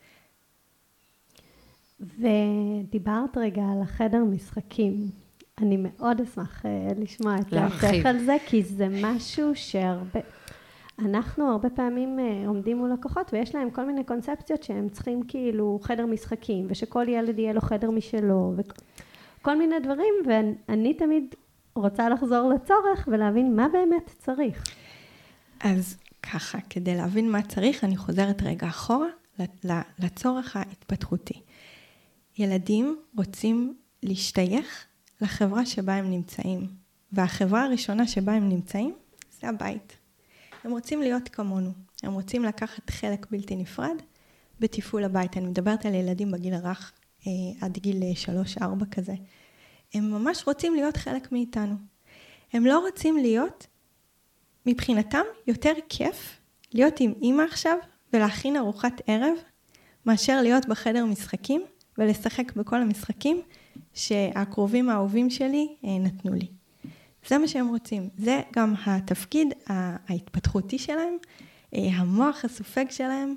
ודיברת רגע על החדר משחקים. אני מאוד אשמח לשמוע את דעתך על זה, כי זה משהו אנחנו הרבה פעמים עומדים מול לקוחות, ויש להם כל מיני קונספציות שהם צריכים כאילו חדר משחקים, ושכל ילד יהיה לו חדר משלו, וכל מיני דברים, ואני תמיד רוצה לחזור לצורך, ולהבין מה באמת צריך. אז ככה, כדי להבין מה צריך, אני חוזרת רגע אחורה לצורך ההתפתחותי. ילדים רוצים להשתייך לחברה שבה הם נמצאים. והחברה הראשונה שבה הם נמצאים, זה הבית. הם רוצים להיות כמונו. הם רוצים לקחת חלק בלתי נפרד בתפעול הבית. אני מדברת על ילדים בגיל הרך, עד גיל 3-4 כזה. הם ממש רוצים להיות חלק מאיתנו. הם לא רוצים להיות, מבחינתם, יותר כיף להיות עם אמא עכשיו ולהכין ארוחת ערב, מאשר להיות בחדר משחקים ולשחק בכל המשחקים שהקרובים האהובים שלי נתנו לי. זה מה שהם רוצים. זה גם התפקיד ההתפתחותי שלהם, המוח הסופג שלהם,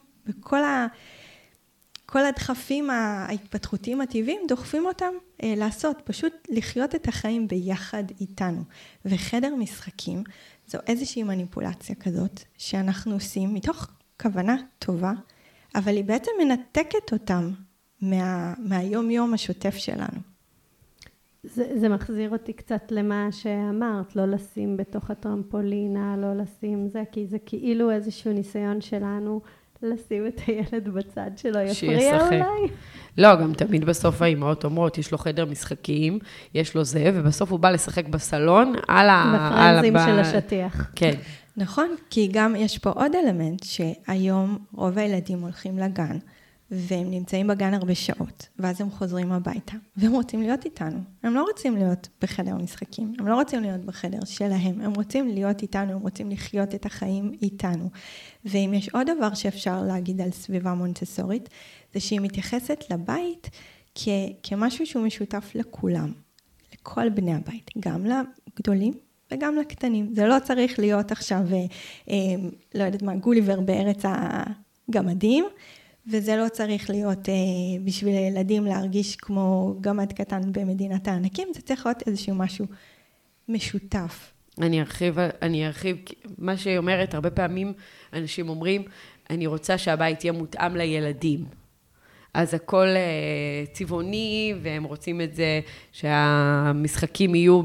וכל הדחפים ההתפתחותיים הטבעיים דוחפים אותם לעשות, פשוט לחיות את החיים ביחד איתנו. וחדר משחקים זו איזושהי מניפולציה כזאת שאנחנו עושים מתוך כוונה טובה, אבל היא בעצם מנתקת אותם מהיום יום השוטף שלנו. זה מחזיר אותי קצת למה שאמרת, לא לשים בתוך הטרמפולינה, לא לשים זה, כי זה כאילו איזשהו ניסיון שלנו לשים את הילד בצד שלו, יפריע אולי? לא, גם תמיד בסוף האמהות אומרות, יש לו חדר משחקים, יש לו זה, ובסוף הוא בא לשחק בסלון, בפרנזים של השטיח. כן. נכון, כי גם יש פה עוד אלמנט, שהיום רוב הילדים הולכים לגן, והם נמצאים בגן הרבה שעות, ואז הם חוזרים הביתה, והם רוצים להיות איתנו. הם לא רוצים להיות בחדר משחקים, הם לא רוצים להיות בחדר שלהם, הם רוצים להיות איתנו, הם רוצים לחיות את החיים איתנו. ואם יש עוד דבר שאפשר להגיד על סביבה מונטסורית, זה שהיא מתייחסת לבית כמשהו שהוא משותף לכולם, לכל בני הבית, גם לגדולים וגם לקטנים. זה לא צריך להיות עכשיו, לא יודעת מה, גוליבר בארץ הגמדים, וזה לא צריך להיות בשביל הילדים להרגיש כמו גמד קטן במדינת הענקים, זה צריך להיות איזשהו משהו משותף. אני ארחיב, מה שהיא אומרת, הרבה פעמים אנשים אומרים, אני רוצה שהבית יהיה מותאם לילדים. אז הכל צבעוני, והם רוצים את זה שהמשחקים יהיו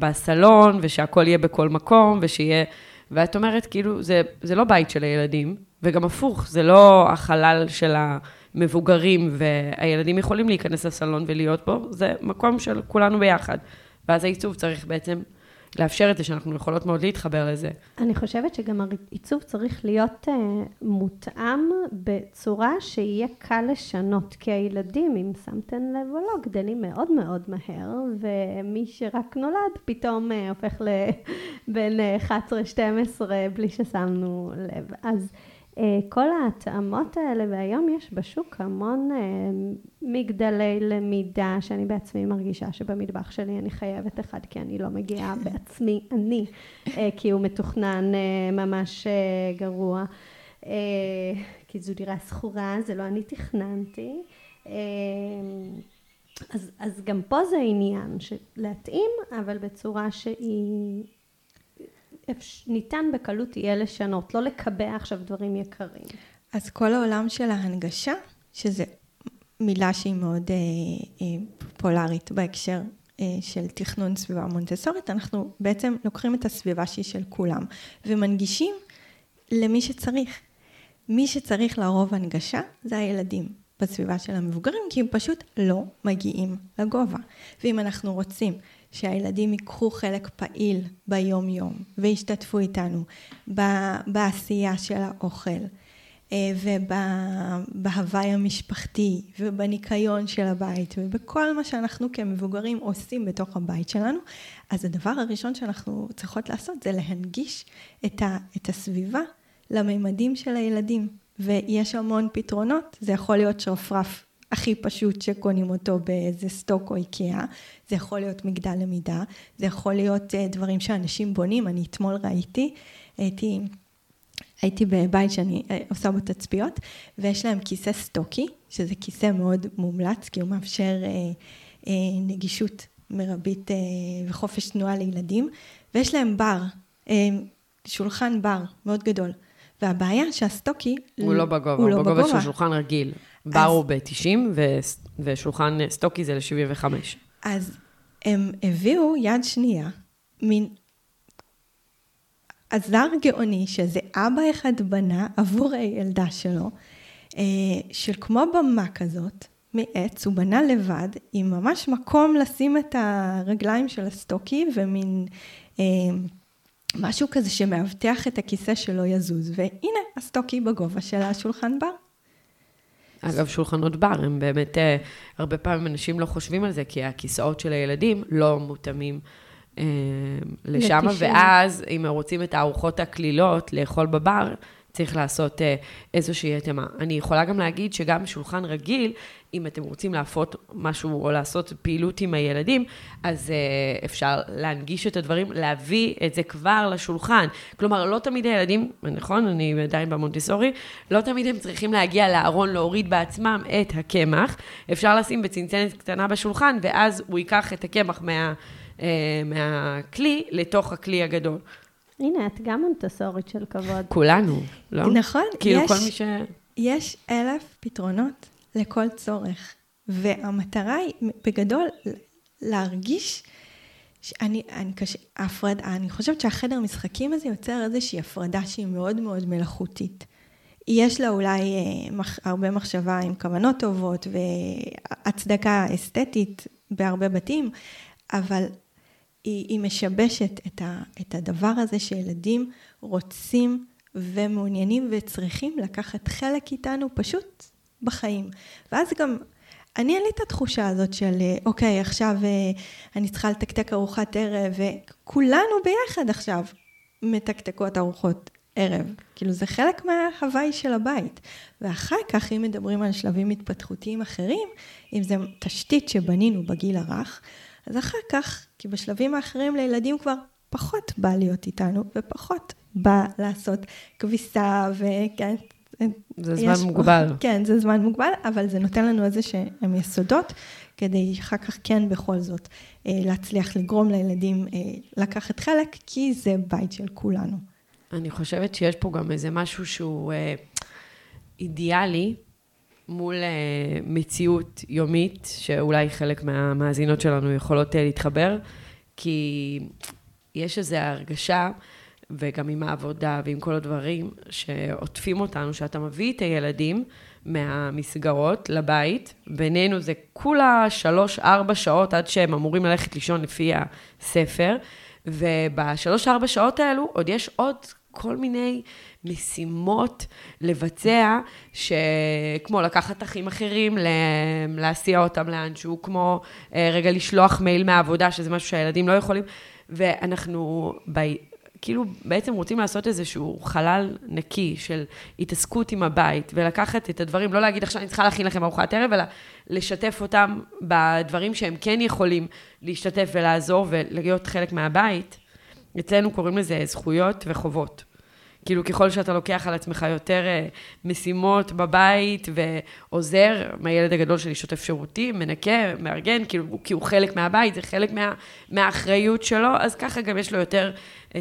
בסלון, ושהכל יהיה בכל מקום, ואת אומרת, כאילו, זה לא בית של הילדים, וגם הפוך, זה לא החלל של המבוגרים, והילדים יכולים להיכנס לסלון ולהיות בו, זה מקום של כולנו ביחד. ואז העיצוב צריך בעצם לאפשר את זה, שאנחנו יכולות מאוד להתחבר לזה. אני חושבת שגם העיצוב צריך להיות מותאם בצורה שיהיה קל לשנות, כי הילדים, אם שמתם לב או לא, גדלים מאוד מאוד מהר, ומי שרק נולד פתאום הופך לבין 11-12 בלי ששמנו לב. אז כל ההתאמות האלה, והיום יש בשוק המון מגדלי למידה, שאני בעצמי מרגישה שבמטבח שלי אני חייבת אחד, כי אני לא מגיעה בעצמי, כי הוא מתוכנן ממש גרוע, כי זו דירה סחורה, זה לא אני תכננתי. אז גם פה זה עניין של להתאים, אבל בצורה שהיא ניתן בקלות יהיה לשנות, לא לקבע עכשיו דברים יקרים. אז כל העולם של ההנגשה, שזה מילה שהיא מאוד פופולרית בהקשר של תכנון סביבה מונטסורית, אנחנו בעצם לוקחים את הסביבה שהיא של כולם, ומנגישים למי שצריך. מי שצריך לרוב הנגשה זה הילדים בסביבה של המבוגרים, כי הם פשוט לא מגיעים לגובה. ואם אנחנו רוצים שהילדים ייקחו חלק פעיל ביום-יום, וישתתפו איתנו בעשייה של האוכל, ובהוואי המשפחתי, ובניקיון של הבית, ובכל מה שאנחנו כמבוגרים עושים בתוך הבית שלנו, אז הדבר הראשון שאנחנו צריכות לעשות זה להנגיש את הסביבה לממדים של הילדים. ויש המון פתרונות, זה יכול להיות שרפרף הכי פשוט שקונים אותו באיזה סטוק או איקאה, זה יכול להיות מגדל למידה, זה יכול להיות דברים שאנשים בונים, אני אתמול ראיתי, הייתי בבית שאני עושה בו תצפיות, ויש להם כיסא סטוקי, שזה כיסא מאוד מומלץ, כי הוא מאפשר נגישות מרבית וחופש תנועה לילדים, ויש להם בר, שולחן בר מאוד גדול, והבעיה שהסטוקי הוא לא בגובה, הוא בגובה של שולחן רגיל. בר הוא ב-90 ושולחן סטוקי זה ל-75. אז הם הביאו יד שנייה, מין עזר גאוני, שזה אבא אחד בנה עבור הילדה שלו, של כמו במה כזאת, מעץ, הוא בנה לבד, עם ממש מקום לשים את הרגליים של הסטוקי, ומין משהו כזה שמאבטח את הכיסא שלא יזוז, והנה הסטוקי בגובה של השולחן בר. אגב, שולחנות בר, הם באמת, הרבה פעמים אנשים לא חושבים על זה, כי הכיסאות של הילדים לא מותאמים לשם, ואז אם רוצים את הארוחות הכלילות לאכול בבר, צריך לעשות איזושהי התאמה. אני יכולה גם להגיד שגם שולחן רגיל, אם אתם רוצים להפות משהו או לעשות פעילות עם הילדים, אז אפשר להנגיש את הדברים, להביא את זה כבר לשולחן. כלומר, לא תמיד הילדים, נכון, אני עדיין במונטסורי, לא תמיד הם צריכים להגיע לארון, להוריד בעצמם את הקמח. אפשר לשים בצנצנת קטנה בשולחן, ואז הוא ייקח את הקמח מהכלי לתוך הכלי הגדול. הנה, את גם מונטסורית של כבוד. כולנו, לא? נכון. כאילו כל מי יש 1,000 פתרונות לכל צורך, והמטרה היא בגדול להרגיש, אני חושבת שהחדר משחקים הזה יוצר איזושהי הפרדה שהיא מאוד מאוד מלאכותית. יש לה אולי הרבה מחשבה עם כוונות טובות, והצדקה אסתטית בהרבה בתים, אבל היא משבשת את הדבר הזה שילדים רוצים ומעוניינים וצריכים לקחת חלק איתנו פשוט בחיים. ואז גם אני אין לי את התחושה הזאת של אוקיי, עכשיו אני צריכה לתקתק ארוחת ערב, וכולנו ביחד עכשיו מתקתקות ארוחות ערב. כאילו זה חלק מההוואי של הבית. ואחר כך אם מדברים על שלבים התפתחותיים אחרים, אם זה תשתית שבנינו בגיל הרך, אז אחר כך, כי בשלבים האחרים לילדים כבר פחות בא להיות איתנו, ופחות בא לעשות כביסה, וכן. זה זמן מוגבל. כן, זה זמן מוגבל, אבל זה נותן לנו איזה שהם יסודות, כדי אחר כך כן בכל זאת להצליח לגרום לילדים לקחת חלק, כי זה בית של כולנו. אני חושבת שיש פה גם איזה משהו שהוא אידיאלי, מול מציאות יומית, שאולי חלק מהמאזינות שלנו יכולות להתחבר, כי יש איזו הרגשה, וגם עם העבודה ועם כל הדברים שעוטפים אותנו, שאתה מביא את הילדים מהמסגרות לבית, בינינו זה כולה 3-4 שעות עד שהם אמורים ללכת לישון לפי הספר, וב3-4 שעות האלו עוד יש עוד כל מיני משימות לבצע, כמו לקחת אחים אחרים, להסיע אותם לאנשהו, כמו רגע לשלוח מייל מהעבודה, שזה משהו שהילדים לא יכולים, ואנחנו כאילו בעצם רוצים לעשות איזשהו חלל נקי של התעסקות עם הבית, ולקחת את הדברים, לא להגיד עכשיו אני צריכה להכין לכם ארוחת ערב, אלא לשתף אותם בדברים שהם כן יכולים להשתתף ולעזור ולהיות חלק מהבית. אצלנו קוראים לזה זכויות וחובות. כאילו ככל שאתה לוקח על עצמך יותר משימות בבית ועוזר, מהילד הגדול שלי שוטף שירותים, מנקה, מארגן, כאילו, כי הוא חלק מהבית, זה חלק מהאחריות שלו, אז ככה גם יש לו יותר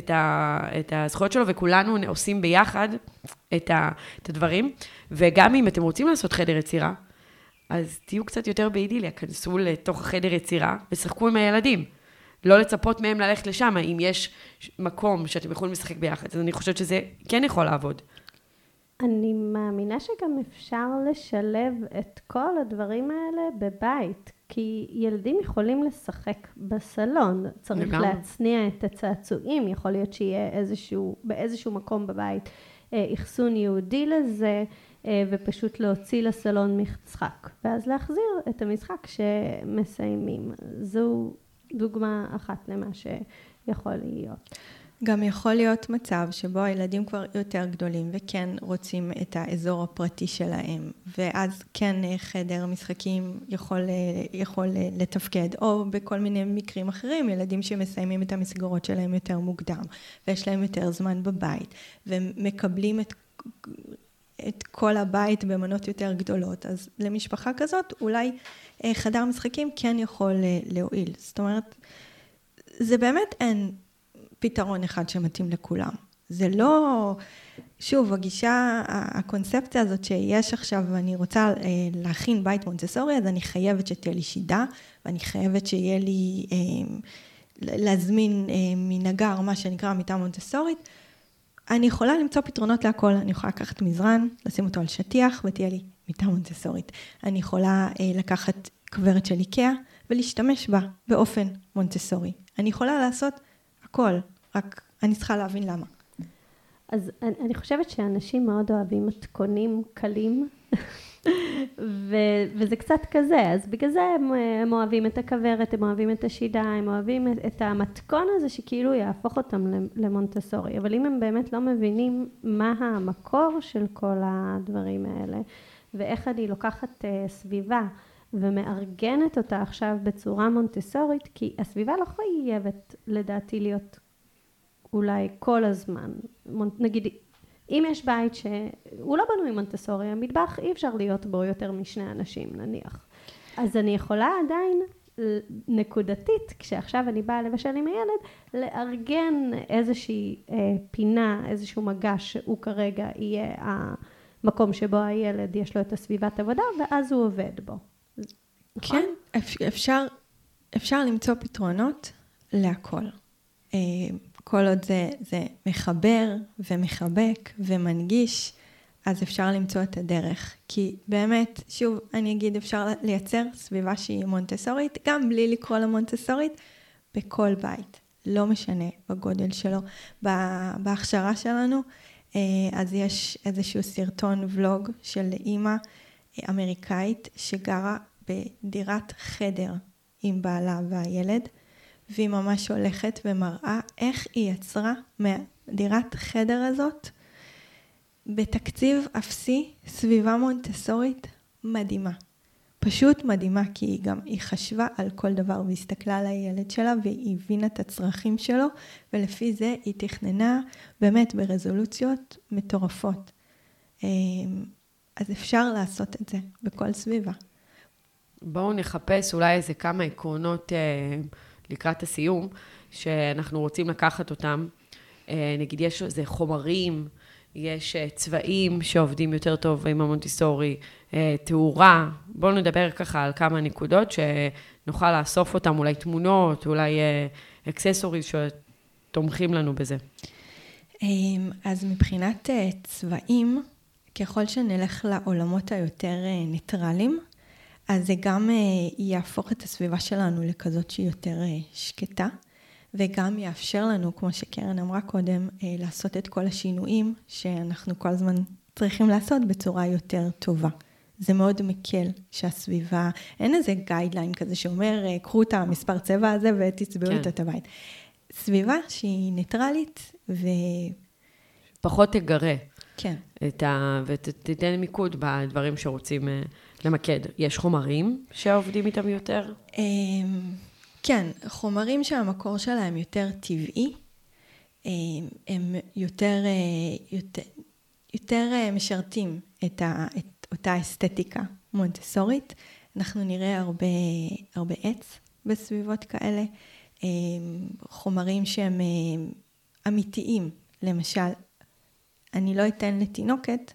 את הזכויות שלו, וכולנו עושים ביחד את הדברים, וגם אם אתם רוצים לעשות חדר יצירה, אז תהיו קצת יותר באידיליה, כנסו לתוך החדר יצירה ושחקו עם הילדים. לא לצפות מהם ללכת לשם, אם יש מקום שאתם יכולים לשחק ביחד, אז אני חושבת שזה כן יכול לעבוד. אני מאמינה שגם אפשר לשלב את כל הדברים האלה בבית, כי ילדים יכולים לשחק בסלון, צריך להצניע את הצעצועים, יכול להיות שיהיה באיזשהו מקום בבית אחסון יהודי לזה, ופשוט להוציא לסלון משחק, ואז להחזיר את המשחק שמסיימים. זו דוגמה אחת למה שיכול להיות. גם יכול להיות מצב שבו הילדים כבר יותר גדולים וכן רוצים את האזור הפרטי שלהם, ואז כן חדר משחקים יכול לתפקד, או בכל מיני מקרים אחרים, ילדים שמסיימים את המסגרות שלהם יותר מוקדם, ויש להם יותר זמן בבית, ומקבלים את כל הבית במנות יותר גדולות, אז למשפחה כזאת אולי חדר משחקים כן יכול להועיל. זאת אומרת, זה באמת אין פתרון אחד שמתאים לכולם. זה לא, שוב, הגישה, הקונספציה הזאת שיש עכשיו, ואני רוצה להכין בית מונטסורי, אז אני חייבת שתהיה לי שידה, ואני חייבת שיהיה לי, להזמין מנגר, מה שנקרא מיטה מונטסורית. אני יכולה למצוא פתרונות להכל, אני יכולה לקחת מזרן, לשים אותו על שטיח, ותהיה לי מיטה מונטסורית. אני יכולה לקחת כברת של איקאה, ולהשתמש בה באופן מונטסורי. אני יכולה לעשות הכל, רק אני צריכה להבין למה. אז אני חושבת שאנשים מאוד אוהבים מתכונים קלים, וזה קצת כזה, אז בגלל זה הם אוהבים את הכברת, הם אוהבים את השידה, הם אוהבים את המתכון הזה שכאילו יהפוך אותם למונטסורי, אבל אם הם באמת לא מבינים מה המקור של כל הדברים האלה, ואיך אני לוקחת סביבה ומארגנת אותה עכשיו בצורה מונטסורית, כי הסביבה לא חייבת לדעתי להיות אולי כל הזמן, נגיד, אם יש בית שהוא לא בנוי מונטסורי, המטבח אי אפשר להיות בו יותר משני אנשים נניח. אז אני יכולה עדיין נקודתית, כשעכשיו אני באה לבשל עם הילד, לארגן איזושהי פינה, איזשהו מגש שהוא כרגע יהיה המקום שבו הילד יש לו את הסביבת עבודה, ואז הוא עובד בו. כן, אפשר למצוא פתרונות להכל. כל עוד זה מחבר ומחבק ומנגיש, אז אפשר למצוא את הדרך. כי באמת, שוב, אני אגיד, אפשר לייצר סביבה שהיא מונטסורית, גם בלי לקרוא לה מונטסורית, בכל בית. לא משנה בגודל שלו. בהכשרה שלנו, אז יש איזשהו סרטון ולוג של אימא אמריקאית, שגרה בדירת חדר עם בעלה והילד, והיא ממש הולכת ומראה איך היא יצרה מהדירת חדר הזאת, בתקציב אפסי, סביבה מונטסורית מדהימה. פשוט מדהימה, כי היא חשבה על כל דבר, והסתכלה על הילד שלה, והיא הבינה את הצרכים שלו, ולפי זה היא תכננה באמת ברזולוציות מטורפות. אז אפשר לעשות את זה בכל סביבה. בואו נחפש אולי איזה כמה עקרונות לקראת הסיום, שאנחנו רוצים לקחת אותם. נגיד, יש איזה חומרים, יש צבעים שעובדים יותר טוב עם המונטסורי, תאורה. בואו נדבר ככה על כמה נקודות שנוכל לאסוף אותם, אולי תמונות, אולי אקססוריז שתומכים לנו בזה. אז מבחינת צבעים, ככל שנלך לעולמות היותר ניטרליים, אז זה גם יהפוך את הסביבה שלנו לכזאת שהיא יותר שקטה, וגם יאפשר לנו, כמו שקרן אמרה קודם, לעשות את כל השינויים שאנחנו כל הזמן צריכים לעשות בצורה יותר טובה. זה מאוד מקל שהסביבה, אין איזה גיידליין כזה שאומר, קחו את המספר צבע הזה ותצבעו את הבית. סביבה שהיא ניטרלית פחות תגרה. כן. ותתן מיקוד בדברים שרוצים למקד. יש חומרים שעובדים איתם יותר? כן, חומרים שהמקור שלהם יותר טבעי, הם יותר משרתים את אותה אסתטיקה מונטסורית. אנחנו נראה הרבה עץ בסביבות כאלה, חומרים שהם אמיתיים. למשל, אני לא אתן לתינוקת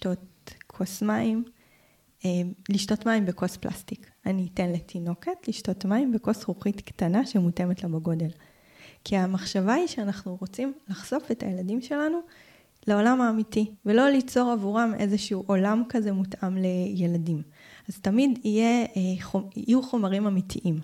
לשתות מים בכוס פלסטיק. אני אתן לתינוקת לשתות מים בכוס זכוכית קטנה שמותאמת לה בגודל. כי המחשבה היא שאנחנו רוצים לחשוף את הילדים שלנו לעולם האמיתי, ולא ליצור עבורם איזשהו עולם כזה מותאם לילדים. אז תמיד יהיו חומרים אמיתיים.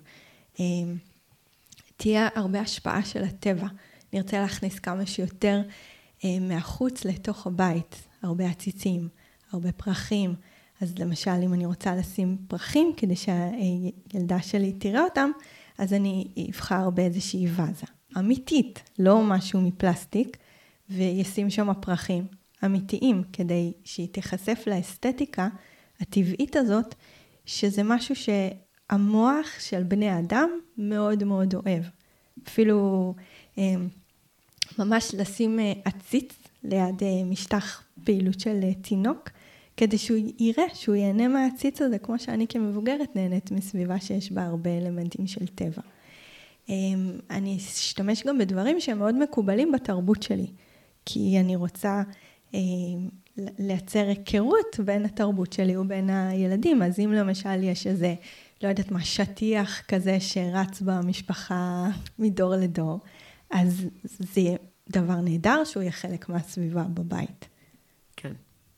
תהיה הרבה השפעה של הטבע. נרצה להכניס כמה שיותר מהחוץ לתוך הבית, הרבה עציצים, הרבה פרחים. אז למשל, אם אני רוצה לשים פרחים כדי שהילדה שלי תראה אותם, אז אני אבחר באיזושהי וזה. אמיתית, לא משהו מפלסטיק, וישים שם פרחים אמיתיים, כדי שהיא תיחשף לאסתטיקה הטבעית הזאת, שזה משהו שהמוח של בני אדם מאוד מאוד אוהב. אפילו ממש לשים עציץ ליד משטח פעילות של תינוק, כדי שהוא יראה, שהוא ייהנה מהעציץ הזה, כמו שאני כמבוגרת נהנית מסביבה שיש בה הרבה אלמנטים של טבע. אני אשתמש גם בדברים שהם מאוד מקובלים בתרבות שלי, כי אני רוצה לייצר היכרות בין התרבות שלי ובין הילדים. אז אם למשל יש איזה, לא יודעת מה, שטיח כזה שרץ במשפחה מדור לדור, אז זה יהיה דבר נהדר שהוא יהיה חלק מהסביבה בבית. כן.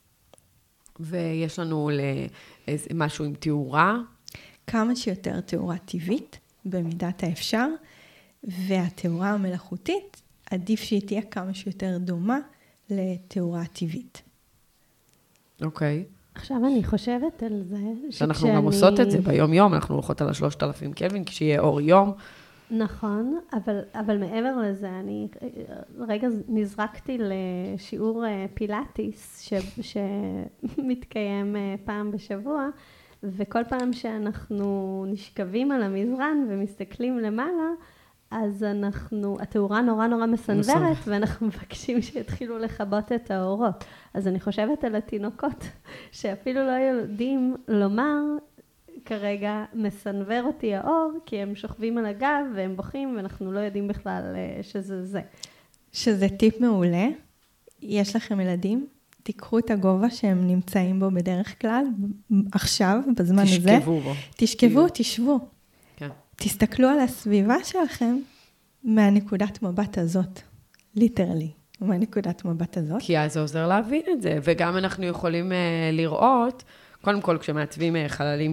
ויש לנו משהו עם תאורה? כמה שיותר תאורה טבעית, במידת האפשר, והתאורה המלאכותית, עדיף שהיא תהיה כמה שיותר דומה לתאורה טבעית. אוקיי. עכשיו אני חושבת על זה, שאנחנו גם עושות את זה ביום יום, אנחנו הולכות על 3,000 קלווין, כשיהיה אור יום. נכון, אבל מעבר לזה, אני רגע נזרקתי לשיעור פילאטיס שמתקיים פעם בשבוע, וכל פעם שאנחנו נשכבים על המזרן ומסתכלים למעלה, אז התאורה נורא מסנוורת, ואנחנו מבקשים שיתחילו לכבות את האורות. אז אני חושבת על התינוקות, שאפילו לא יודעים לומר, כרגע מסנוור אותי האור, כי הם שוכבים על הגב והם בוכים, ואנחנו לא יודעים בכלל שזה זה. שזה טיפ מעולה. יש לכם ילדים? תיקחו את הגובה שהם נמצאים בו בדרך כלל, עכשיו, בזמן הזה. תשכבו בו. תשכבו, תשבו. כן. תסתכלו על הסביבה שלכם מהנקודת מבט הזאת. ליטרלי, מהנקודת מבט הזאת. כי אז זה עוזר להבין את זה, וגם אנחנו יכולים לראות, קודם כל כשמעצבים חללים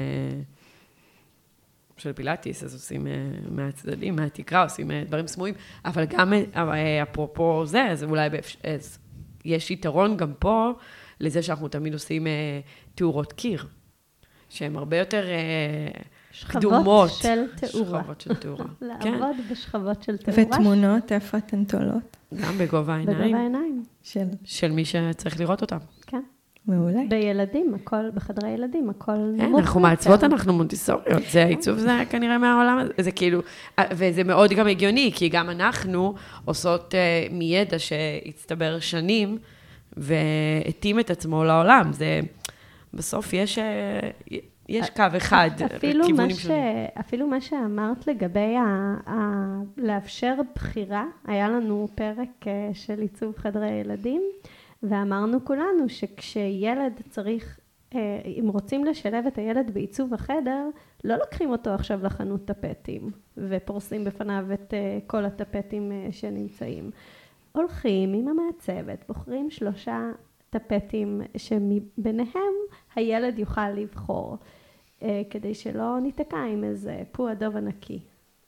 של פילאטיס, אז עושים מהצדדים, מהתקרה, עושים דברים סמויים, אבל גם אפרופו זה, אז אולי יש יתרון גם פה, לזה שאנחנו תמיד עושים תאורות קיר, שהן הרבה יותר קדומות. שכבות של תאורה. לעבוד בשכבות של תאורה. ותמונות, איפה אתן תולות? גם בגובה העיניים. בגובה העיניים. של מי שצריך לראות אותם. כן. מעולה. בילדים, הכל, בחדרי ילדים, הכל נמוך. אנחנו מעצבות, אנחנו מונטיסוריות. זה העיצוב, זה כנראה מהעולם הזה. זה כאילו, וזה מאוד גם הגיוני, כי גם אנחנו עושות מידע שהצטבר שנים, והתאים את עצמו לעולם. זה, בסוף יש קו אחד, כיוונים שונים. אפילו מה שאמרת לגבי לאפשר בחירה, היה לנו פרק של עיצוב חדרי ילדים, ואמרנו כולנו שכשילד צריך, אם רוצים לשלב את הילד בעיצוב החדר, לא לוקחים אותו עכשיו לחנות טפטים, ופורסים בפניו את כל הטפטים שנמצאים. הולכים עם המעצבת, בוחרים 3 טפטים שביניהם הילד יוכל לבחור, כדי שלא ניתקע עם איזה פועדוב ענקי.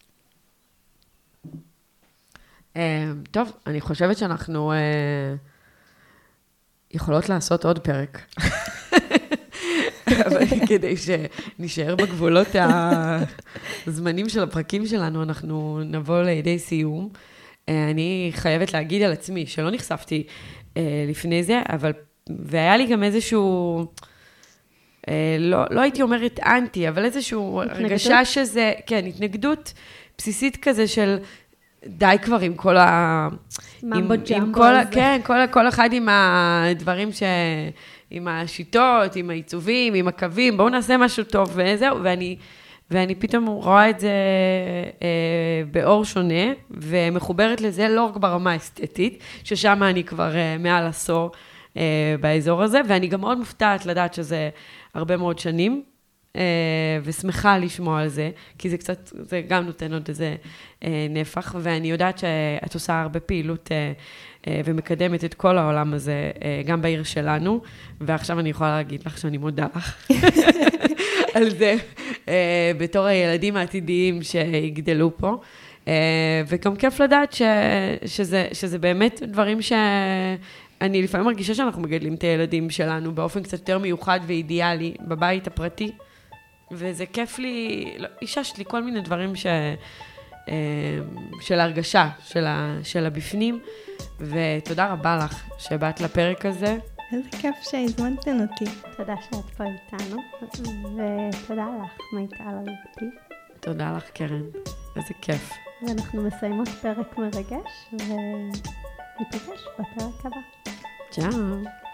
טוב, אני חושבת שאנחנו יכולות לעשות עוד פרק. אבל כדי שנשאר בגבולות הזמנים של הפרקים שלנו, אנחנו נבוא לידי סיום. אני חייבת להגיד על עצמי שלא נחשפתי לפני זה, והיה לי גם איזשהו, לא הייתי אומרת אנטי, אבל איזשהו הרגשה שזה, כן, התנגדות בסיסית כזה של די כבר עם כל ממבו ג'מבו הזה. כן, כל אחד עם הדברים עם השיטות, עם העיצובים, עם הקווים, בואו נעשה משהו טוב וזהו, ואני פתאום רואה את זה באור שונה, ומחוברת לזה לא רק ברמה האסתטית, ששם אני כבר מעל עשור באזור הזה, ואני גם מאוד מופתעת לדעת שזה הרבה מאוד שנים, ושמחה לשמוע על זה, כי זה קצת, זה גם נותן עוד איזה נפח, ואני יודעת שאת עושה הרבה פעילות ומקדמת את כל העולם הזה, גם בעיר שלנו, ועכשיו אני יכולה להגיד לך שאני מודה לך על זה, בתור הילדים העתידיים שיגדלו פה, וגם כיף לדעת שזה באמת דברים שאני לפעמים מרגישה שאנחנו מגדלים את הילדים שלנו באופן קצת יותר מיוחד ואידיאלי בבית הפרטי, וזה כיף לי, איששת לי כל מיני דברים של הרגשה, של הבפנים, ותודה רבה לך שבאת לפרק הזה. איזה כיף שהזמנתן אותי. תודה שאת פה איתנו, ותודה לך, מיטל אהובתי. תודה לך, קרן. איזה כיף. ואנחנו מסיימות פרק מרגש, וניפגש בפרק הבא. צ'או.